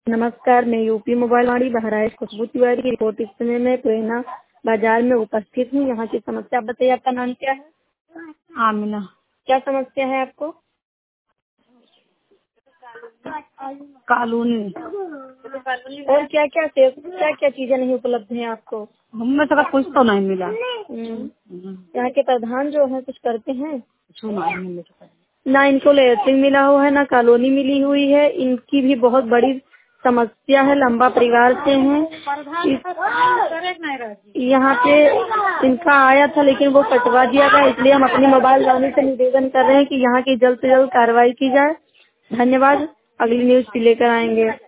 नमस्कार, मैं UP mobile Vani Bahraich Khushboo Tiwari की रिपोर्ट इस समय मैं प्रेरणा बाजार में उपस्थित हूँ। यहाँ की समस्या आप बताइए, आपका नाम क्या है? आमिना। क्या समस्या है आपको? कॉलोनी। और क्या क्या चीजें नहीं उपलब्ध हैं आपको? हमें तो कुछ तो नहीं मिला। यहाँ के प्रधान जो है कुछ करते हैं? कुछ नहीं मिला। ना इनको लैट्रिन मिला हुआ है, ना कॉलोनी मिली हुई है। इनकी भी बहुत बड़ी समस्या है, लंबा परिवार से हैं। यहाँ पे इनका आया था लेकिन वो कटवा दिया गया, इसलिए हम अपनी मोबाइल वाणी से निवेदन कर रहे हैं कि यहाँ की जल्द से जल्द कार्रवाई की जाए। धन्यवाद। अगली न्यूज भी लेकर आएंगे।